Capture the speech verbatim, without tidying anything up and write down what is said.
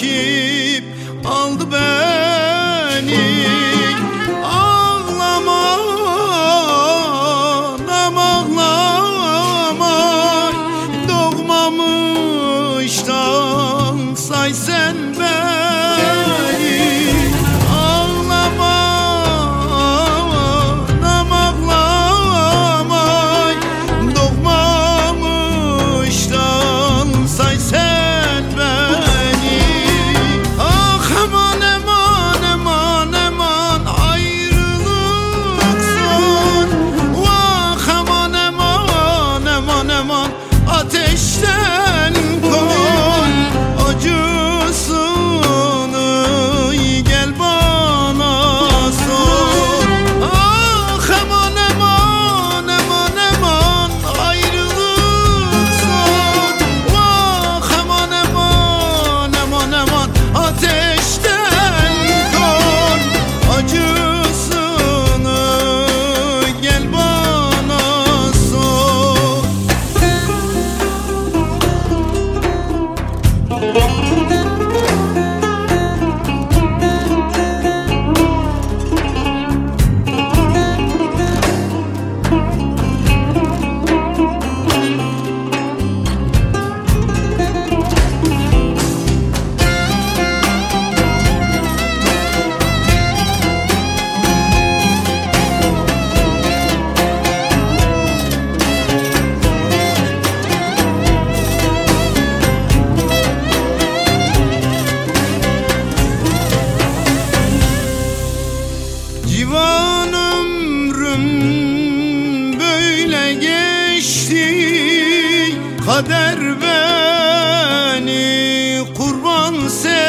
çekip aldı beni. Ağlama anam ağlama, doğmamıştan say sen beni. Ağlama anam ağlama, doğmamıştan say sen beni. Ah aman aman aman aman ayrılık zor. Vah aman aman aman aman ateşten kor. Acısını gel bana sor. Ah aman aman aman aman ayrılık zor. Vah aman aman aman aman ateşten kor. Acısını gel bana sor. Civan ömrüm böyle geçti, kader beni kurban sevdi.